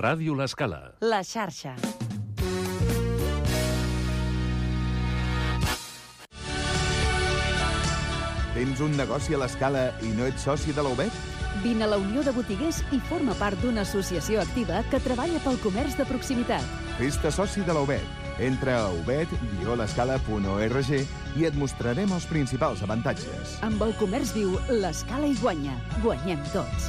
Ràdio L'Escala. La xarxa. Tens un negoci a l'Escala i no ets soci de la UBET? Vine a la Unió de Botiguers i forma part d'una associació activa que treballa pel comerç de proximitat. Fes-te soci de la UBET. Entra a ubet-l'escala.org i et mostrarem els principals avantatges. Amb el comerç viu, l'Escala hi guanya. Guanyem tots.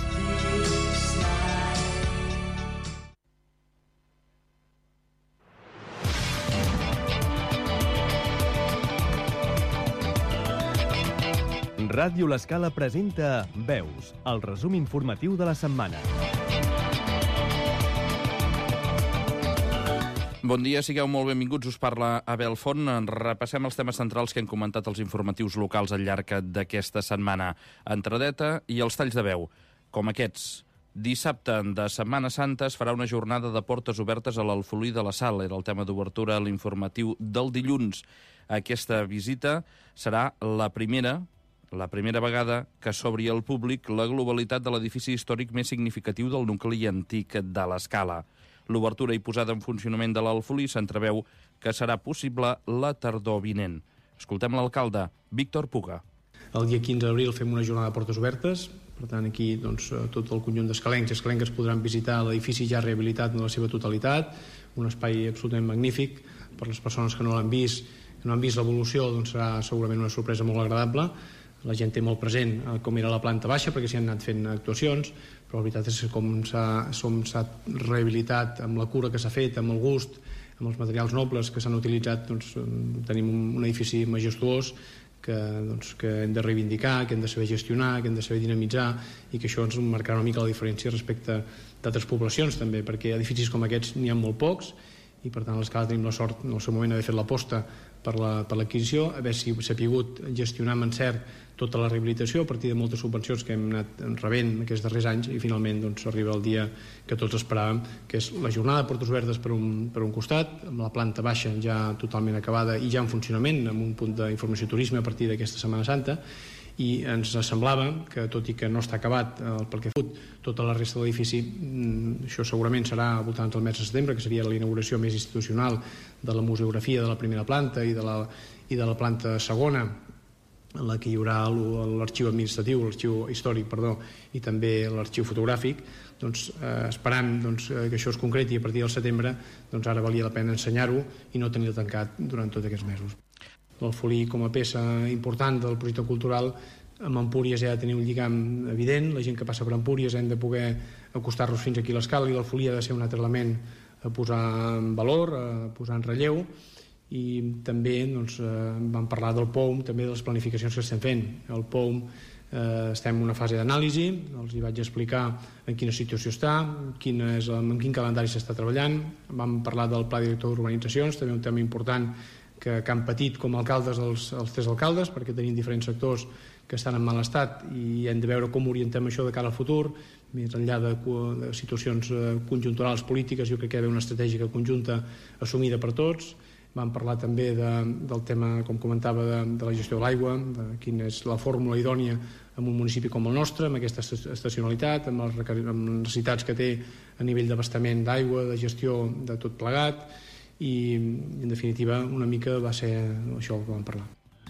Ràdio L'Escala presenta Veus, el resum informatiu de la setmana. Bon dia, sigueu molt benvinguts. Us parla Abel Font. Repassem els temes centrals que han comentat els informatius locals al llarg d'aquesta setmana. Entradeta i els talls de veu, com aquests. Dissabte de Setmana Santa es farà una jornada de portes obertes a l'Alfolí de la Sal. Era el tema d'obertura a l'informatiu del dilluns. Aquesta visita serà la primera vegada que s'obri al públic la globalitat de l'edifici històric més significatiu del nucli antic de l'Escala. L'obertura i posada en funcionament de l'Alfolí s'entreveu que serà possible la tardor vinent. Escoltem l'alcalde, Víctor Puga. El dia 15 d'abril fem una jornada de portes obertes, per tant aquí tot el conjunt d'escalencs i escalenques podran visitar l'edifici ja rehabilitat en la seva totalitat, un espai absolutament magnífic. Per les persones que no l'han vist, que no han vist l'evolució, serà segurament una sorpresa molt agradable. La gent té molt present com era la planta baixa perquè s'hi han anat fent actuacions, però la veritat és que com s'ha rehabilitat amb la cura que s'ha fet, amb el gust, amb els materials nobles que s'han utilitzat, tenim un edifici majestuós que hem de reivindicar, que hem de saber gestionar, que hem de saber dinamitzar i que això ens marcarà una mica la diferència respecte d'altres poblacions també, perquè edificis com aquests n'hi ha molt pocs i per tant a l'Escala tenim la sort en el seu moment d'haver fet l'aposta per l'adquisició, haver sapigut gestionar amb encert tota la rehabilitació a partir de moltes subvencions que hem anat rebent aquests darrers anys i finalment arriba el dia que tots esperàvem, que és la jornada de portes obertes per un costat, amb la planta baixa ja totalment acabada i ja en funcionament, amb un punt d'informació i turisme a partir d'aquesta Setmana Santa, i ens semblava que tot i que no està acabat pel que fot tota la resta de l'edifici, això segurament serà al voltant del mes de setembre, que seria la inauguració més institucional de la museografia de la primera planta i de la planta segona, en la que hi haurà l'arxiu administratiu, l'arxiu històric, i també l'arxiu fotogràfic. Esperant que això es concreti a partir del setembre, ara valia la pena ensenyar-ho i no tenir-ho tancat durant tots aquests mesos. L'Alfolí, com a peça important del projecte cultural, amb Empúries ja ha de tenir un lligam evident. La gent que passa per Empúries hem de poder acostar-nos fins aquí a l'Escala i l'Alfolí ha de ser un altre element a posar en valor, a posar en relleu. I també vam parlar del POUM, també de les planificacions que estem fent. El POUM estem en una fase d'anàlisi, els hi vaig explicar en quina situació està, en quin calendari s'està treballant. Vam parlar del pla director d'urbanitzacions, també un tema important que han patit com a alcaldes els tres alcaldes, perquè tenim diferents sectors que estan en mal estat i hem de veure com orientem això de cara al futur, més enllà de situacions conjunturals polítiques. Jo crec que hi ha d'haver una estratègia conjunta assumida per tots. Vam parlar també del tema, com comentava, de la gestió de l'aigua, de quina és la fórmula idònia en un municipi com el nostre, amb aquesta estacionalitat, amb les necessitats que té a nivell d'abastament d'aigua, de gestió de tot plegat, i en definitiva una mica va ser això que vam parlar.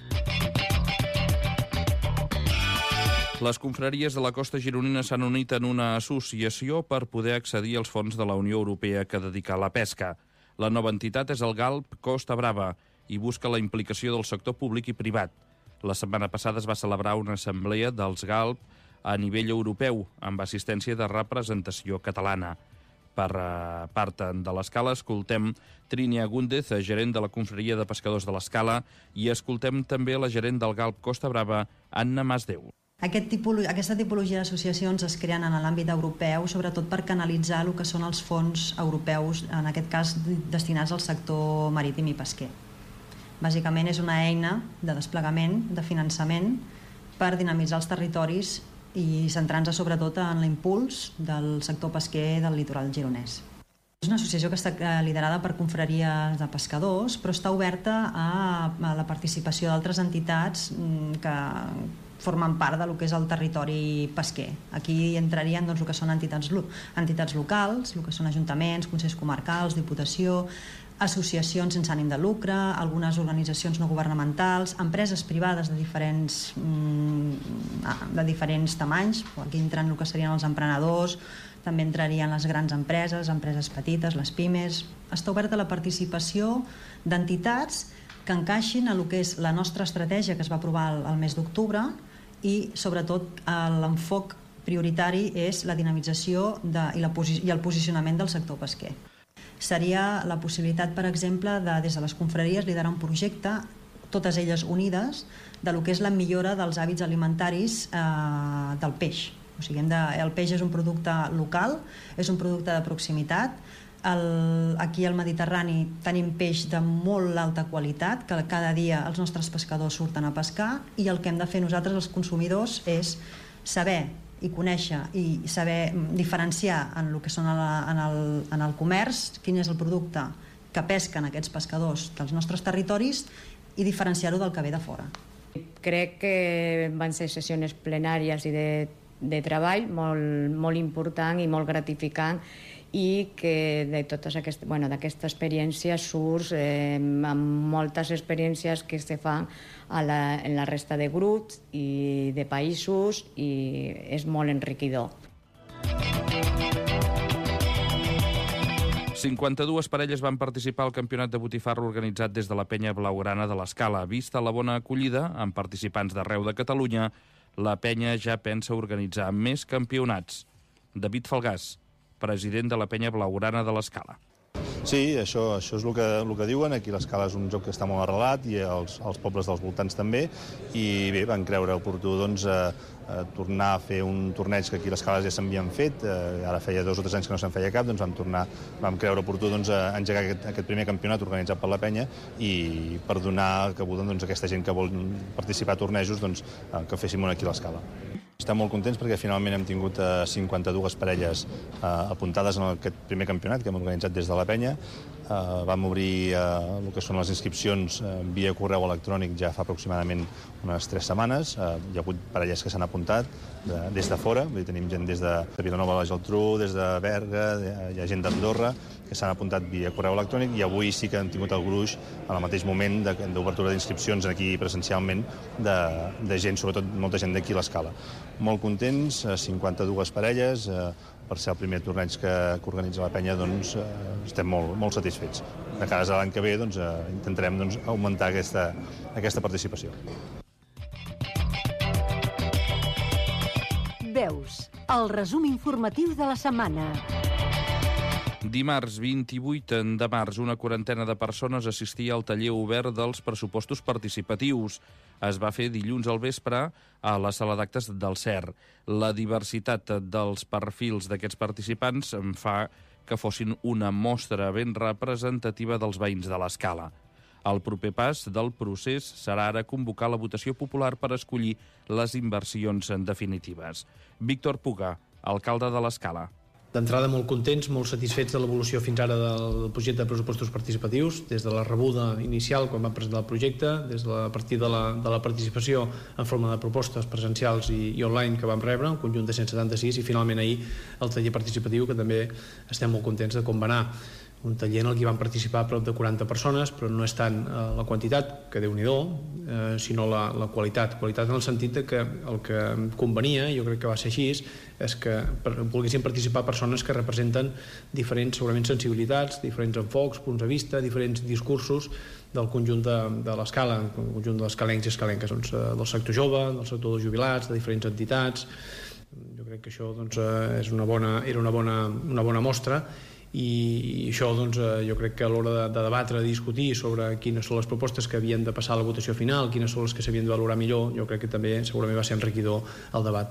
Les confraries de la costa gironina s'han unit en una associació per poder accedir als fons de la Unió Europea que dedica a la pesca. La nova entitat és el GALP Costa Brava i busca la implicació del sector públic i privat. La setmana passada es va celebrar una assemblea dels GALP a nivell europeu amb assistència de representació catalana. Per part de l'Escala escoltem Trínia Gúndez, gerent de la confraria de pescadors de l'Escala, i escoltem també la gerent del GALP Costa Brava, Anna Masdeu. Aquesta tipologia d'associacions es creen en l'àmbit europeu, sobretot per canalitzar el que són els fons europeus, en aquest cas destinats al sector marítim i pesquer. Bàsicament és una eina de desplegament, de finançament, per dinamitzar els territoris i centrant-se sobretot en l'impuls del sector pesquer del litoral gironès. És una associació que està liderada per confraries de pescadors, però està oberta a la participació d'altres entitats que formen part del que és el territori pesquer. Aquí entrarien el que són entitats locals, el que són ajuntaments, consells comarcals, diputació, associacions sense ànim de lucre, algunes organitzacions no governamentals, empreses privades de diferents tamanys. Aquí entren el que serien els emprenedors, també entrarien les grans empreses petites, les pimes. Està oberta la participació d'entitats que encaixin a el que és la nostra estratègia que es va aprovar el mes d'octubre i sobretot l'enfoc prioritari és la dinamització i el posicionament del sector pesquer. Seria la possibilitat, per exemple, des de les confraries liderar un projecte, totes elles unides, de lo que és la millora dels hàbits alimentaris del peix. O sigui, el peix és un producte local, és un producte de proximitat. Aquí al Mediterrani tenim peix de molt alta qualitat, que cada dia els nostres pescadors surten a pescar, i el que hem de fer nosaltres, els consumidors, és saber i conèixer i saber diferenciar en el que són en el comerç quin és el producte que pesquen aquests pescadors dels nostres territoris i diferenciar-ho del que ve de fora. Crec que van ser sessions plenàries i de treball molt important i molt gratificant, i que de totes d'aquesta experiència surts amb moltes experiències que se fan en la resta de grups i de països, i és molt enriquidor. 52 parelles van participar al campionat de botifarra organitzat des de la penya blaugrana de l'Escala. Vista la bona acollida, amb participants d'arreu de Catalunya, la penya ja pensa organitzar més campionats. David Falgàs, president de la penya blaugrana de l'Escala. Sí, això és el que diuen. Aquí l'Escala és un joc que està molt arrelat i els pobles dels voltants també. I bé, van creure oportú tornar a fer un torneig que aquí a l'Escala ja s'havien fet. Ara feia 2 o 3 anys que no se'n feia cap, doncs vam creure oportú engegar aquest primer campionat organitzat per la penya, i per donar cabuda a aquesta gent que vol participar a tornejos, que féssim un aquí a l'Escala. Estem molt contents perquè finalment hem tingut 52 parelles apuntades en aquest primer campionat que hem organitzat des de la penya. Vam obrir el que són les inscripcions via correu electrònic ja fa aproximadament unes 3 setmanes. Hi ha hagut parelles que s'han apuntat des de fora, tenim gent des de Vilanova i la Geltrú, des de Berga, hi ha gent d'Andorra que s'han apuntat via correu electrònic, i avui sí que hem tingut el gruix al mateix moment d'obertura d'inscripcions aquí presencialment de gent, sobretot molta gent d'aquí a l'Escala. Molt contents, 52 parelles, per ser el primer torneig que organitza la penya, estem molt satisfets. De cara a l'any que ve intentarem augmentar aquesta participació. Veus, el resum informatiu de la setmana. Dimarts 28 de març, una quarantena de persones assistia al taller obert dels pressupostos participatius. Es va fer dilluns al vespre a la sala d'actes del CER. La diversitat dels perfils d'aquests participants fa que fossin una mostra ben representativa dels veïns de l'Escala. El proper pas del procés serà ara convocar la votació popular per escollir les inversions definitives. Víctor Puga, alcalde de l'Escala. D'entrada, molt contents, molt satisfets de l'evolució fins ara del projecte de pressupostos participatius, des de la rebuda inicial quan vam presentar el projecte, a partir de la participació en forma de propostes presencials i online que vam rebre, un conjunt de 176, i finalment ahir el taller participatiu, que també estem molt contents de com va anar. Un taller en el que van participar prop de 40 persones, però no és tant la quantitat, que Déu-n'hi-do, sinó la qualitat. Qualitat en el sentit que el que convenia, jo crec que va ser així, és que volguessin participar persones que representen diferents, segurament, sensibilitats, diferents enfocs, punts de vista, diferents discursos del conjunt de l'Escala, el conjunt dels escalencs i escalenques, del sector jove, del sector dels jubilats, de diferents entitats. Jo crec que això era una bona mostra, i això jo crec que a l'hora de debatre, de discutir sobre quines són les propostes que havien de passar a la votació final, quines són les que s'havien de valorar millor, jo crec que també segurament va ser enriquidor el debat.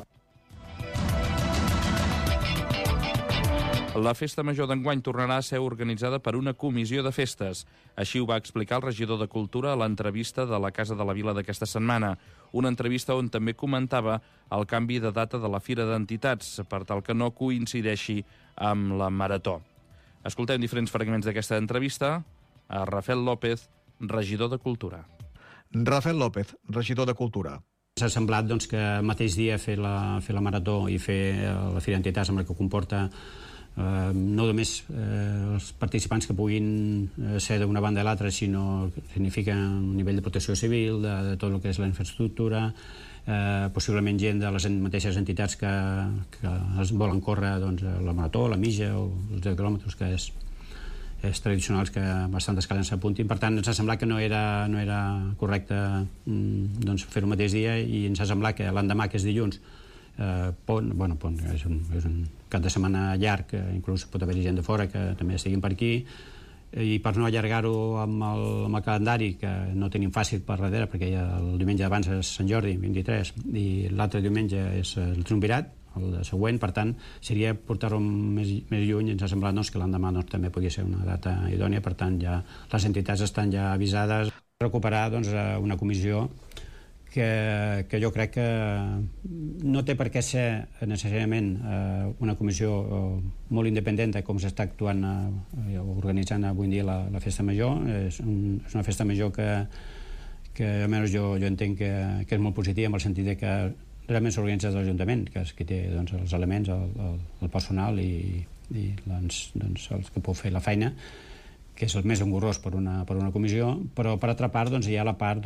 La Festa Major d'enguany tornarà a ser organitzada per una comissió de festes. Així ho va explicar el regidor de Cultura a l'entrevista de la Casa de la Vila d'aquesta setmana. Una entrevista on també comentava el canvi de data de la Fira d'Entitats, per tal que no coincideixi amb la Marató. Escoltem diferents fragments d'aquesta entrevista a Rafael López, regidor de Cultura. Rafael López, regidor de Cultura. S'ha semblat que el mateix dia fer la marató i fer la Fira d'Entitats, amb el que comporta no només els participants que puguin ser d'una banda a l'altra, sinó que significa un nivell de protecció civil, de tot el que és la infraestructura, possiblement gent de les mateixes entitats que es volen córrer la marató, la mitja o els 10 quilòmetres, que és tradicionals que bastantes calents s'apuntin. Per tant, ens ha semblat que no era correcte fer el mateix dia, i ens ha semblat que l'endemà, que és dilluns, pont, és un cap de setmana llarg, inclús pot haver-hi gent de fora que també estiguin per aquí, i per no allargar-ho amb el calendari, que no tenim fàcil per darrere, perquè el diumenge abans és Sant Jordi, 23, i l'altre diumenge és el Triumvirat, el següent. Per tant, seria portar-ho més lluny. Ens ha semblat que l'endemà també podria ser una data idònia. Per tant, ja les entitats estan ja avisades. Recuperar una comissió que jo crec que no té per què ser necessàriament una comissió molt independent com s'està actuant organitzant avui en dia la Festa Major. És una Festa Major que almenys jo entenc que és molt positiva, en el sentit que realment s'organitza de l'Ajuntament, que és qui té els elements, el personal i els que pot fer la feina, que és el més engorrós per una comissió. Però per altra part hi ha la part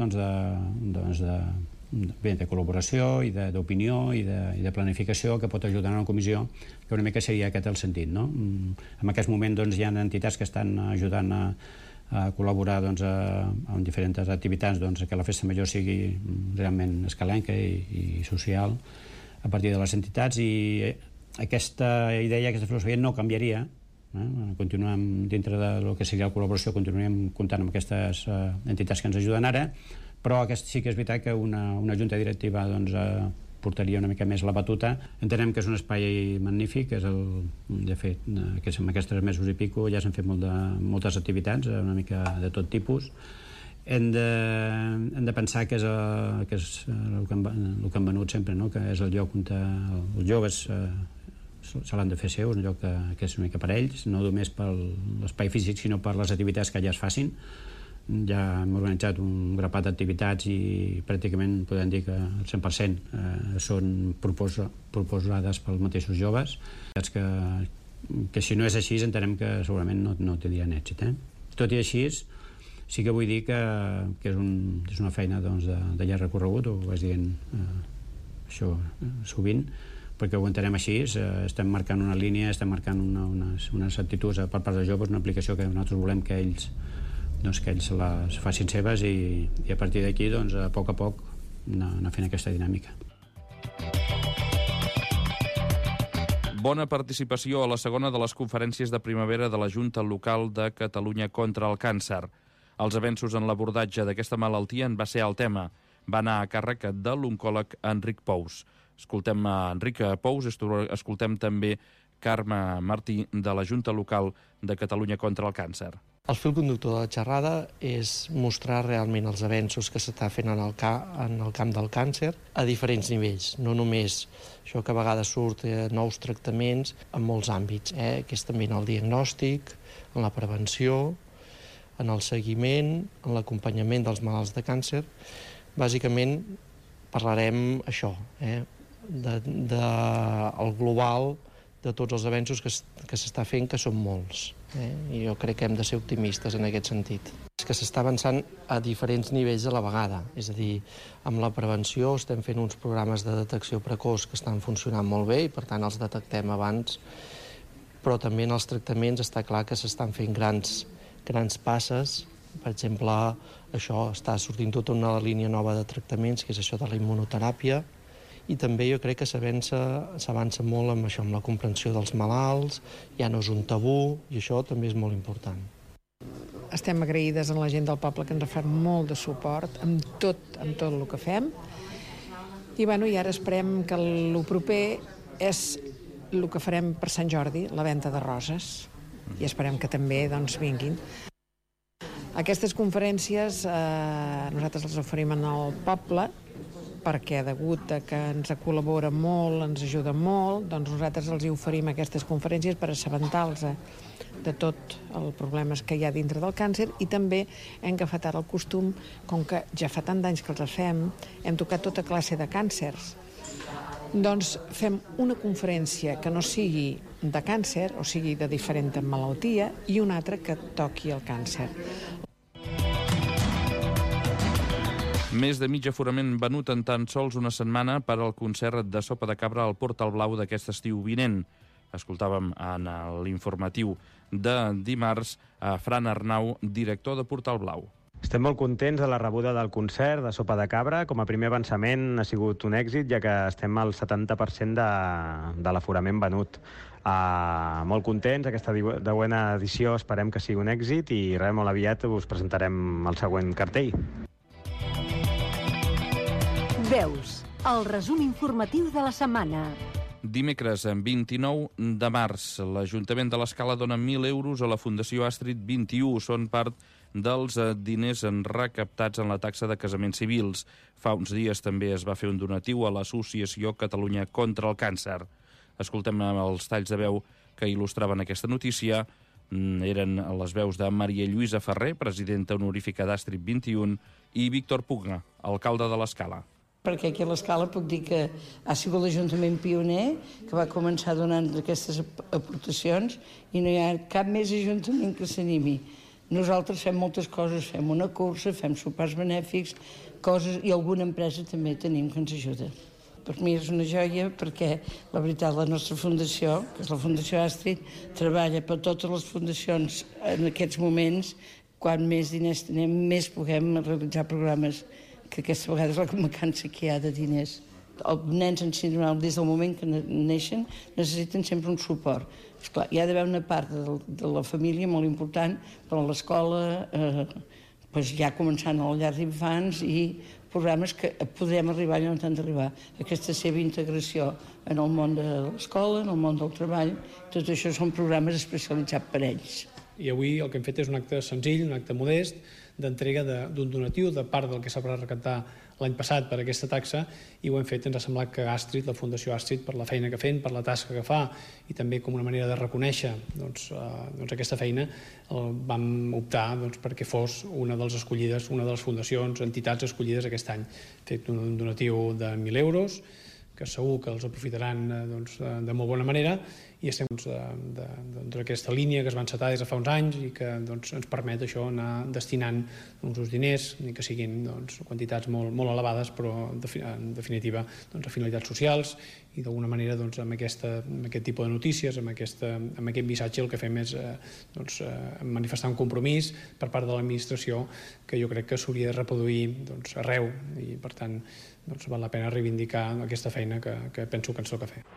de col·laboració i d'opinió i de planificació que pot ajudar a una comissió, que una mica seria aquest el sentit. En aquest moment hi ha entitats que estan ajudant a col·laborar en diferents activitats, que la Festa Major sigui realment escalenca i social a partir de les entitats, i aquesta idea, aquesta filosofia no canviaria. Continuem dintre del que seria la col·laboració, continuem comptant amb aquestes entitats que ens ajuden ara, però sí que és veritat que una junta directiva portaria una mica més la batuta. Entenem que és un espai magnífic, de fet, en aquests 3 mesos i pico ja s'han fet moltes activitats, una mica de tot tipus. Hem de pensar que és el que hem venut sempre, que és el lloc on els joves se l'han de fer seu, un lloc que és una mica per ells, no només per l'espai físic, sinó per les activitats que allà es facin. Ja hem organitzat un grapat d'activitats i pràcticament podem dir que el 100% són proposades pels mateixos joves, que si no és així entenem que segurament no tindrien èxit. Tot i així, sí que vull dir que és una feina de llarg recorregut, ho vaig dient això sovint, perquè ho entenem així, estem marcant una línia, estem marcant unes actituds per part dels joves, una aplicació que nosaltres volem que ells les facin seves, i a partir d'aquí, a poc anar fent aquesta dinàmica. Bona participació a la segona de les conferències de primavera de la Junta Local de Catalunya contra el Càncer. Els avenços en l'abordatge d'aquesta malaltia en va ser el tema. Va anar a càrrec de l'oncòleg Enric Pous. Escoltem a Enric Pous, escoltem també Carme Martí, de la Junta Local de Catalunya contra el Càncer. El fil conductor de la xerrada és mostrar realment els avenços que s'està fent en el camp del càncer a diferents nivells, no només això que a vegades surt nous tractaments en molts àmbits, que és també en el diagnòstic, en la prevenció, en el seguiment, en l'acompanyament dels malalts de càncer. Bàsicament parlarem això, del global de tots els avenços que s'està fent, que són molts. I jo crec que hem de ser optimistes en aquest sentit. És que s'està avançant a diferents nivells a la vegada, és a dir, amb la prevenció estem fent uns programes de detecció precoç que estan funcionant molt bé i per tant els detectem abans, però també en els tractaments està clar que s'estan fent grans passes. Per exemple, això està sortint tota una línia nova de tractaments, que és això de la immunoteràpia, i també jo crec que s'avança molt amb això, amb la comprensió dels malalts, ja no és un tabú, i això també és molt important. Estem agraïdes a la gent del poble que ens ha fet molt de suport amb tot el que fem, i ara esperem que el proper és el que farem per Sant Jordi, la venda de roses, i esperem que també vinguin. Aquestes conferències nosaltres les oferim al poble perquè degut a que ens col·labora molt, ens ajuda molt, doncs nosaltres els hi oferim aquestes conferències per assabentar-los de tot els problemes que hi ha dintre del càncer, i també hem agafat ara el costum, com que ja fa tant d'anys que els fem, hem tocat tota classe de càncers. Doncs fem una conferència que no sigui de càncer, o sigui de diferent malaltia, i una altra que toqui el càncer. Més de mig aforament venut en tan sols una setmana per al concert de Sopa de Cabra al Portal Blau d'aquest estiu vinent. Escoltàvem en l'informatiu de dimarts a Fran Arnau, director de Portal Blau. Estem molt contents de la rebuda del concert de Sopa de Cabra. Com a primer avançament ha sigut un èxit, ja que estem al 70% de l'aforament venut. Molt contents, aquesta 10a edició esperem que sigui un èxit i molt aviat us presentarem el següent cartell. Veus, el resum informatiu de la setmana. Dimecres, 29 de març, l'Ajuntament de l'Escala dona 1.000 euros a la Fundació Astrid 21. Són part dels diners recaptats en la taxa de casaments civils. Fa uns dies també es va fer un donatiu a l'Associació Catalunya contra el Càncer. Escoltem els talls de veu que il·lustraven aquesta notícia. Eren les veus de Maria Lluïsa Ferrer, presidenta honorífica d'Astrid 21, i Víctor Pugna, alcalde de l'Escala. Perquè aquí a l'Escala puc dir que ha sigut l'Ajuntament pioner que va començar donant aquestes aportacions i no hi ha cap més ajuntament que s'animi. Nosaltres fem moltes coses, fem una cursa, fem sopars benèfics, coses, i alguna empresa també tenim que ens ajuda. Per mi és una joia perquè, la veritat, la nostra fundació, que és la Fundació Astrid, treballa per totes les fundacions en aquests moments. Quan més diners tenim, més puguem realitzar programes, que aquesta vegada és la mancança que hi ha de diners. Els nens en síndrome des del moment que neixen necessiten sempre un suport. Esclar, hi ha d'haver una part de la família molt important, però a l'escola, ja començant a la llar d'infants i programes que podrem arribar allà on hem d'arribar. Aquesta seva integració en el món de l'escola, en el món del treball, tot això són programes especialitzats per ells. I avui el que hem fet és un acte senzill, un acte modest, d'entrega d'un donatiu de part del que s'ha de recaptar l'any passat per aquesta taxa, i ho hem fet, ens ha semblat que Astrid, la Fundació Astrid, per la feina que fem, per la tasca que fa, i també com una manera de reconèixer aquesta feina, vam optar perquè fos una de les escollides, una de les fundacions, entitats escollides aquest any. Hem fet un donatiu de 1.000 euros, que segur que els aprofitaran de molt bona manera, i estem d'aquesta línia que es va encetar des de fa uns anys i que ens permet això anar destinant uns diners, ni que siguin quantitats molt elevades, però en definitiva a finalitats socials, i d'alguna manera amb aquest tipus de notícies, amb aquest missatge, el que fem és manifestar un compromís per part de l'administració que jo crec que s'hauria de reproduir arreu, i per tant val la pena reivindicar aquesta feina que penso que ens toca fer.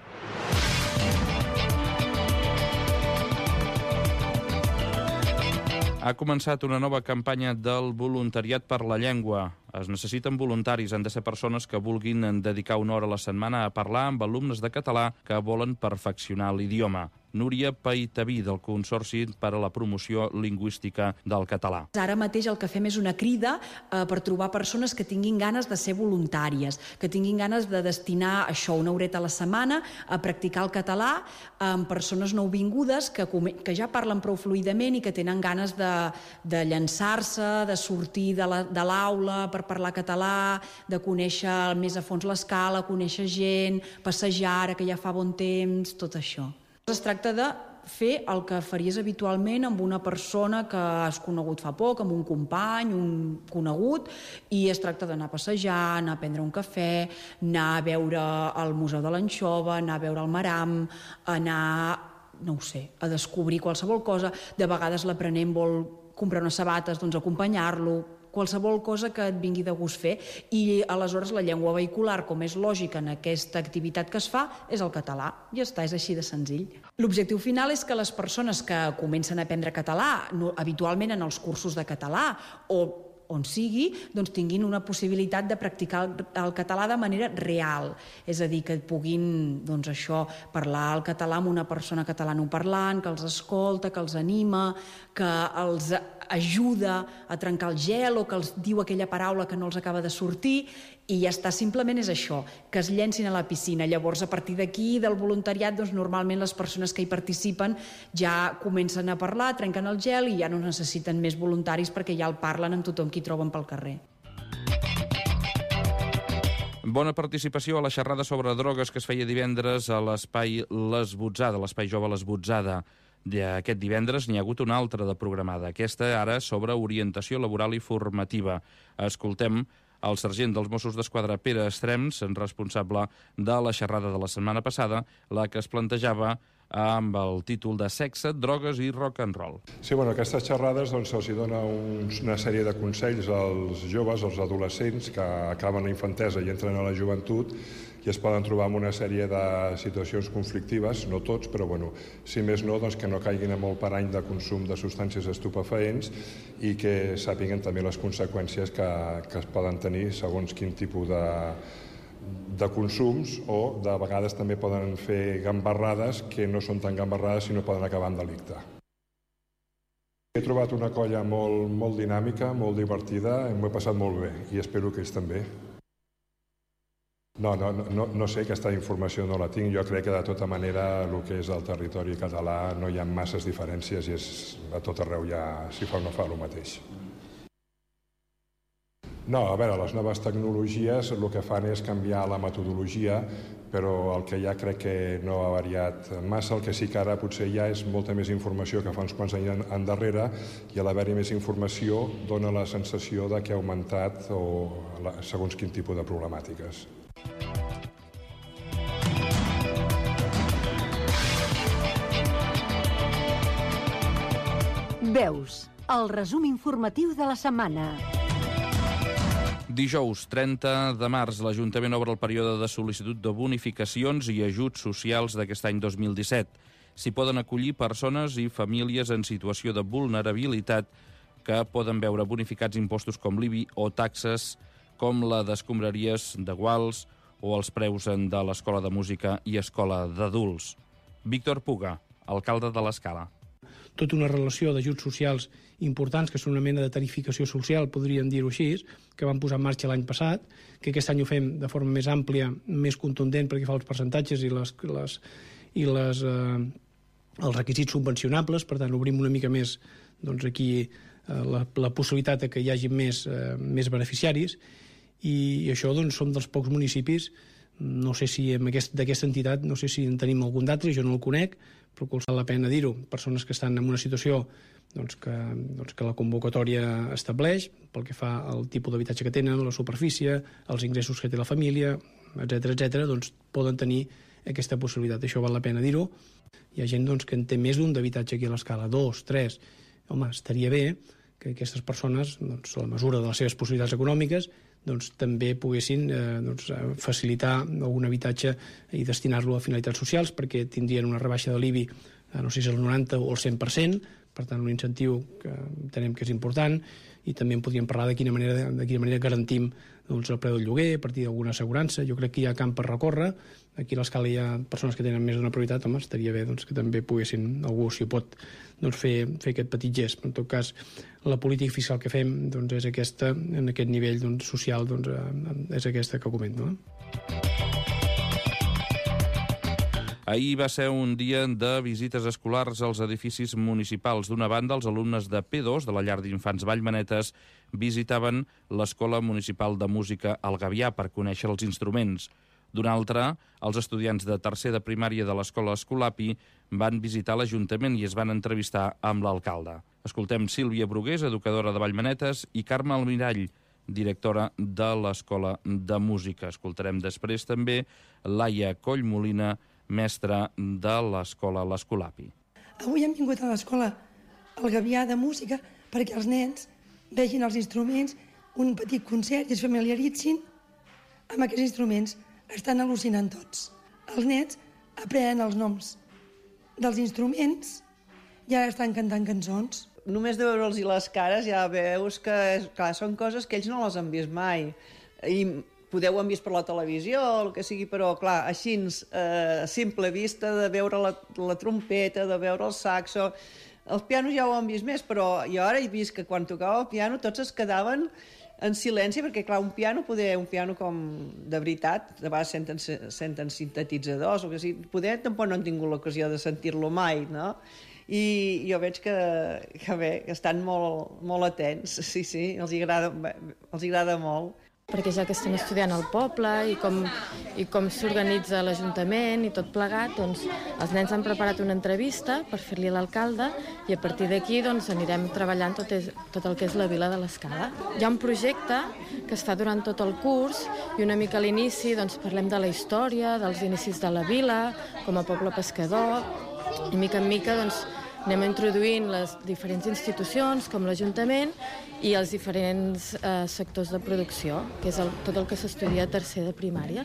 Ha començat una nova campanya del voluntariat per la llengua. Es necessiten voluntaris, han de ser persones que vulguin dedicar una hora a la setmana a parlar amb alumnes de català que volen perfeccionar l'idioma. Núria Paitaví, del Consorci per a la Promoció Lingüística del Català. Ara mateix el que fem és una crida per trobar persones que tinguin ganes de ser voluntàries, que tinguin ganes de destinar això, una horeta a la setmana, a practicar el català amb persones nouvingudes que ja parlen prou fluidament i que tenen ganes de llançar-se, de sortir de l'aula per parlar català, de conèixer més a fons l'escala, conèixer gent, passejar, ara que ja fa bon temps, tot això. Es tracta de fer el que faries habitualment amb una persona que has conegut fa poc, amb un company, un conegut, i es tracta d'anar a passejar, anar a prendre un cafè, anar a veure el Museu de l'Anxova, anar a veure el Maram, anar, no ho sé, a descobrir qualsevol cosa. De vegades l'aprenent vol comprar unes sabates, doncs acompanyar-lo, qualsevol cosa que et vingui de gust fer, i aleshores la llengua vehicular, com és lògic en aquesta activitat que es fa, és el català. Ja està, és així de senzill. L'objectiu final és que les persones que comencen a aprendre català, habitualment en els cursos de català o on sigui, doncs tinguin una possibilitat de practicar el català de manera real. És a dir, que puguin, doncs això, parlar el català amb una persona catalanoparlant, que els escolta, que els anima, que els ajuda a trencar el gel o que els diu aquella paraula que no els acaba de sortir, i ja està, simplement és això, que es llencin a la piscina. Llavors, a partir d'aquí, del voluntariat, doncs, normalment les persones que hi participen ja comencen a parlar, trenquen el gel i ja no necessiten més voluntaris perquè ja el parlen amb tothom qui troben pel carrer. Bona participació a la xerrada sobre drogues que es feia divendres a l'Espai Les Botzada, l'Espai Jove Les Botzada. Aquest divendres n'hi ha hagut una altra de programada. Aquesta ara sobre orientació laboral i formativa. Escoltem el sergent dels Mossos d'Esquadra, Pere Estrems, responsable de la xerrada de la setmana passada, la que es plantejava amb el títol de Sexe, drogues i rock and roll. Sí, bueno, aquestes xerrades se'ls dona una sèrie de consells als joves, als adolescents que acaben la infantesa i entren a la joventut i es poden trobar amb una sèrie de situacions conflictives, no tots, però bueno, si més no, doncs que no caiguin en el parany de consum de substàncies estupefaents i que sàpiguen també les conseqüències que es poden tenir segons quin tipus de consums, o de vegades també poden fer gambarrades que no són tan gambarrades sinó poden acabar en delicte. He trobat una colla molt dinàmica, molt divertida, m'ho he passat molt bé i espero que ells també. No sé, aquesta informació no la tinc. Jo crec que de tota manera el que és el territori català no hi ha masses diferències i a tot arreu ja s'hi fa o no fa el mateix. No, a veure, les noves tecnologies el que fan és canviar la metodologia, però el que ja crec que no ha variat massa. El que sí que ara potser ja és molta més informació que fa uns quants anys endarrere, i a l'haver-hi més informació dona la sensació de que ha augmentat segons quin tipus de problemàtiques. Veus, el resum informatiu de la setmana. Dijous 30 de març, l'Ajuntament obre el període de sol·licitud de bonificacions i ajuts socials d'aquest any 2017. S'hi poden acollir persones i famílies en situació de vulnerabilitat que poden veure bonificats impostos com l'IBI o taxes com la d'escombraries de Guals o els preus de l'Escola de Música i Escola d'Adults. Víctor Puga, alcalde de l'Escala. Tota una relació d'ajuts socials importants, que són una mena de tarificació social, podríem dir-ho així, que vam posar en marxa l'any passat, que aquest any ho fem de forma més àmplia, més contundent, perquè fa els percentatges i els requisits subvencionables. Per tant, obrim una mica més aquí la possibilitat que hi hagi més beneficiaris, i això som dels pocs municipis. No sé si d'aquesta entitat, no sé si en tenim algun d'altre, jo no el conec, però que val la pena dir-ho. Persones que estan en una situació que la convocatòria estableix, pel que fa al tipus d'habitatge que tenen, la superfície, els ingressos que té la família, etc., poden tenir aquesta possibilitat. Això val la pena dir-ho. Hi ha gent que en té més d'un d'habitatge aquí a l'Escala, 2, 3. Home, estaria bé que aquestes persones, a la mesura de les seves possibilitats econòmiques, també poguessin facilitar algun habitatge i destinar-lo a finalitats socials, perquè tindrien una rebaixa de l'IBI, no sé si és el 90 o el 100%, per tant, un incentiu que entenem que és important, i també en podríem parlar de quina manera garantim el preu del lloguer, a partir d'alguna assegurança. Jo crec que hi ha camp per recórrer. Aquí a l'Escala hi ha persones que tenen més d'una prioritat. Home, estaria bé que també poguessin, algú si ho pot, fer aquest petit gest. En tot cas, la política fiscal que fem és aquesta, en aquest nivell social, és aquesta que comento. Ahir va ser un dia de visites escolars als edificis municipals. D'una banda, els alumnes de P2 de la llar d'infants Vallmanetes visitaven l'Escola Municipal de Música al Gavià per conèixer els instruments. D'una altra, els estudiants de tercer de primària de l'Escola Escolapi van visitar l'Ajuntament i es van entrevistar amb l'alcalde. Escoltem Sílvia Brugués, educadora de Vallmanetes, i Carme Almirall, directora de l'Escola de Música. Escoltarem després també Laia Collmolina, mestra de l'Escola l'Escolapi. Avui hem vingut a l'Escola al Gavià de Música perquè els nens vegin els instruments, un petit concert, i es familiaritzin amb aquests instruments. Estan al·lucinant tots. Els nens aprenen els noms dels instruments i ara estan cantant cançons. Només de veure'ls les cares ja veus que, clar, són coses que ells no les han vist mai. I podeu han vist per la televisió o el que sigui, però, clar, així, a simple vista, de veure la trompeta, de veure el saxo, Els pianos ja ho han vist més, però jo ara he vist que quan tocava el piano tots es quedaven en silenci, perquè clar, un piano com de veritat, de vegades senten sintetitzadors, o que sigui, poder tampoc no han tingut l'ocasió de sentir-lo mai, no? I jo veig que bé, que estan molt atents, sí, els agrada molt. Perquè ja que estem estudiant al poble i com s'organitza l'Ajuntament i tot plegat, doncs els nens han preparat una entrevista per fer-li a l'alcalde i a partir d'aquí doncs, anirem treballant tot el que és la vila de l'Escala. Hi ha un projecte que es fa durant tot el curs i una mica a l'inici doncs, parlem de la història, dels inicis de la vila, com a poble pescador, i mica en mica doncs, anem introduint les diferents institucions, com l'Ajuntament, i els diferents sectors de producció, que és tot el que s'estudia a tercer de primària.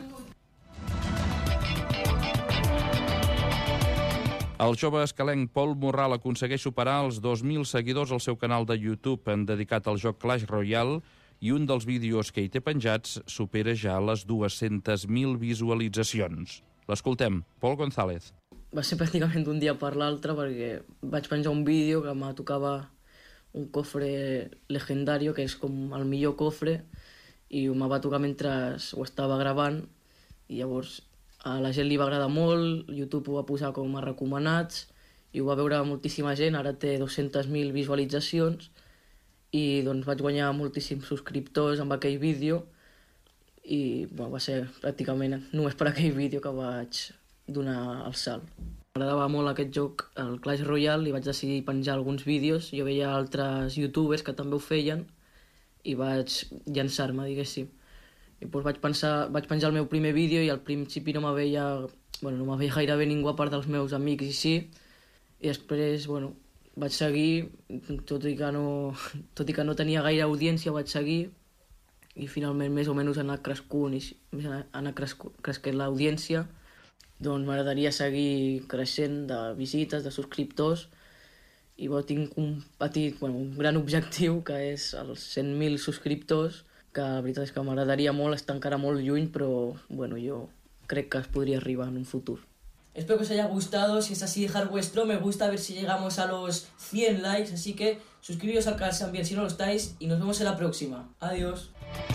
El jove escalenc Pol Morral aconsegueix superar els 2.000 seguidors al seu canal de YouTube dedicat al joc Clash Royale i un dels vídeos que hi té penjats supera ja les 200.000 visualitzacions. L'escoltem, Pol González. Va ser pràcticament d'un dia per l'altre perquè vaig penjar un vídeo que me tocava un cofre legendario, que és com el millor cofre, i me va tocar mentre ho estava gravant, i llavors a la gent li va agradar molt, YouTube ho va posar com a recomanats, i ho va veure moltíssima gent, ara té 200.000 visualitzacions, i doncs vaig guanyar moltíssims subscriptors amb aquell vídeo, i va ser pràcticament només per aquell vídeo que vaig donar el salt. M'agradava molt aquest joc, el Clash Royale, i vaig decidir penjar alguns vídeos. Jo veia altres youtubers que també ho feien i vaig llançar-me, diguéssim. I doncs vaig penjar el meu primer vídeo i al principi no me veia gairebé ningú a part dels meus amics i sí. I després, vaig seguir, tot i que no tenia gaire audiència, vaig seguir i finalment més o menys ha anat cresquent l'audiència. Doncs m'agradaria seguir creixent de visites, de subscriptors, i tinc un gran objectiu, que és els 100.000 subscriptors, que la veritat és que m'agradaria molt, està encara molt lluny, però jo crec que es podria arribar en un futur. Espero que os haya gustado, si es así dejar vuestro me gusta, a ver si llegamos a los 100 likes, así que suscribiros al canal también si no lo estáis y nos vemos en la próxima. Adiós.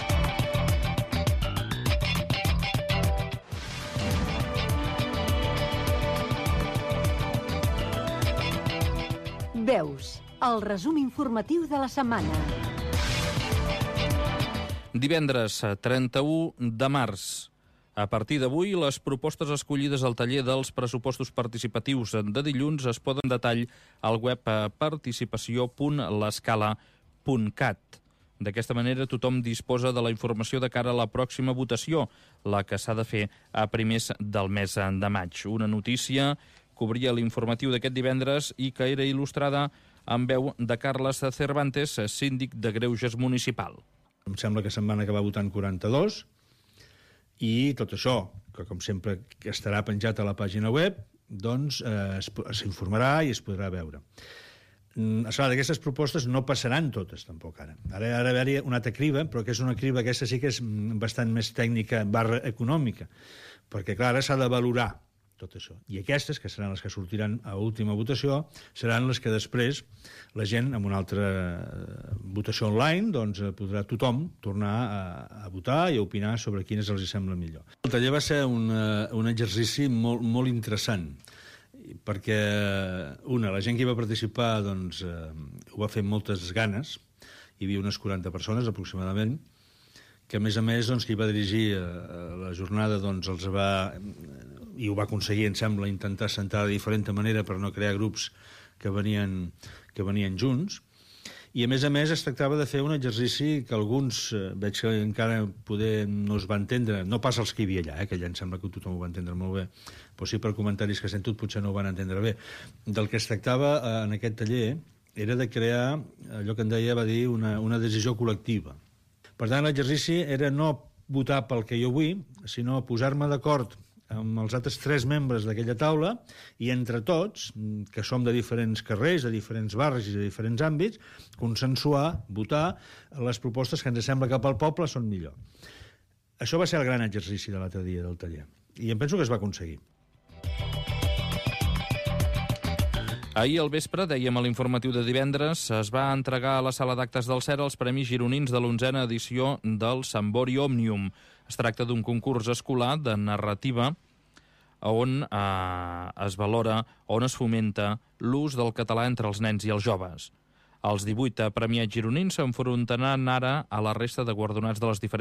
Veus, el resum informatiu de la setmana. Divendres 31 de març. A partir d'avui, les propostes escollides al taller dels pressupostos participatius de dilluns es poden detall al web participació.lescala.cat. D'aquesta manera, tothom disposa de la informació de cara a la pròxima votació, la que s'ha de fer a primers del mes de maig. Una notícia cobria l'informatiu d'aquest divendres i que era il·lustrada amb veu de Carles Cervantes, síndic de Greuges municipal. Em sembla que se'n van acabar votant 42 i tot això, que com sempre estarà penjat a la pàgina web, doncs s'informarà i es podrà veure. Aquestes propostes no passaran totes, tampoc, ara. Ara ha d'haver-hi una altra criba, però que és una criba, aquesta sí que és bastant més tècnica /econòmica, perquè, clar, ara s'ha de valorar tot això. I aquestes, que seran les que sortiran a última votació, seran les que després la gent, amb una altra votació online, doncs podrà tothom tornar a votar i a opinar sobre quines els sembla millor. El taller va ser un exercici molt interessant, perquè, la gent que hi va participar doncs, ho va fer amb moltes ganes, hi havia unes 40 persones aproximadament, que a més, doncs, qui va dirigir la jornada doncs, i ho va aconseguir, em sembla, intentar sentar de diferent manera per no crear grups que venien junts. I, a més, es tractava de fer un exercici que alguns, veig que encara poder no es va entendre, no pas els que hi havia allà, que allà em sembla que tothom ho va entendre molt bé, però sí per comentaris que he sentit potser no ho van entendre bé. Del que es tractava en aquest taller era de crear allò que en deia, va dir, una decisió col·lectiva. Per tant, l'exercici era no votar pel que jo vull, sinó posar-me d'acord amb els altres 3 membres d'aquella taula i entre tots, que som de diferents carrers, de diferents barris i de diferents àmbits, consensuar, votar les propostes que ens sembla que pel poble són millor. Això va ser el gran exercici de l'altre dia del taller i em penso que es va aconseguir. Ahir al vespre, dèiem a l'informatiu de divendres, es va entregar a la sala d'actes del CERA els Premis Gironins de l'11a edició del Sambori Òmnium. Es tracta d'un concurs escolar de narrativa on es valora, on es fomenta l'ús del català entre els nens i els joves. Els 18 premiats gironins s'enfrontaran ara a la resta de guardonats de les diferents